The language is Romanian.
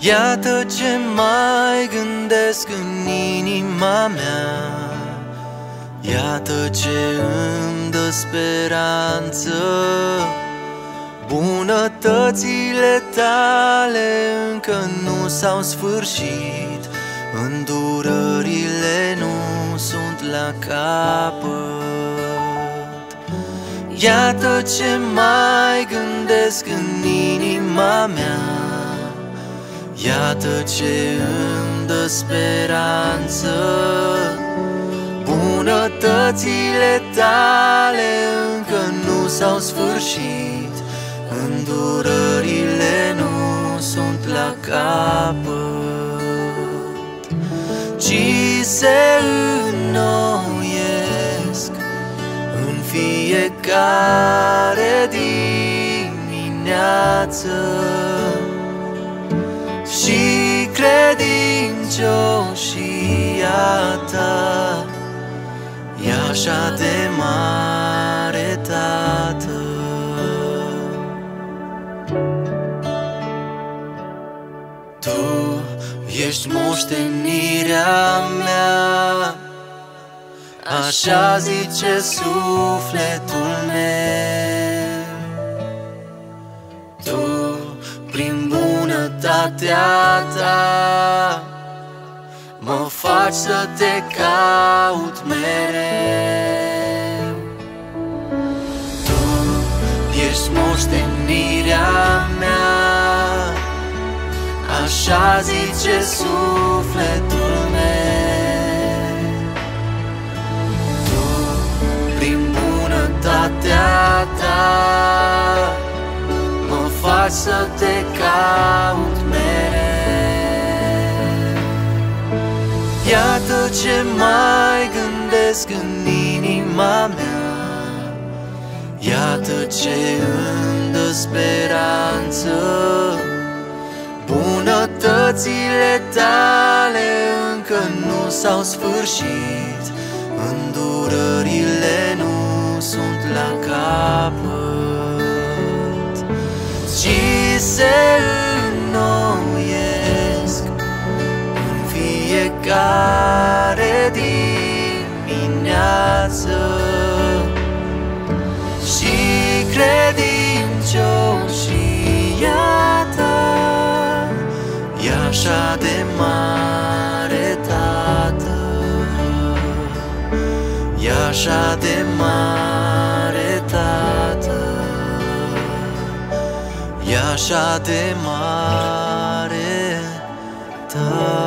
Iată ce mai gândesc în inima mea, iată ce îmi dă speranță. Bunătățile tale încă nu s-au sfârșit, îndurările nu sunt la capăt. Iată ce mai gândesc în inima mea, iată ce îmi dă speranță. Bunătățile tale încă nu s-au sfârșit, îndurările nu sunt la capăt, ci se înnoiesc în fiecare dimineață. Și credincioșia ta e așa de mare, Tată. Tu ești moștenirea mea, așa zice sufletul meu. Tu, prin bunătatea ta, mă faci să te caut mereu. Tu ești moștenirea mea, așa zice sufletul meu. Tu, prin bunătatea ta, mă faci să te caut mereu. Iată ce mai gândesc în inima mea, iată ce îmi dă speranță. Bunătățile tale încă nu s-au sfârșit, îndurările nu sunt la capăt, ci se înnoiesc în fiecare dimineață. Și credincioșia ta e așa de mare, Tată, e așa de mare, Tată, e așa de mare, Tată.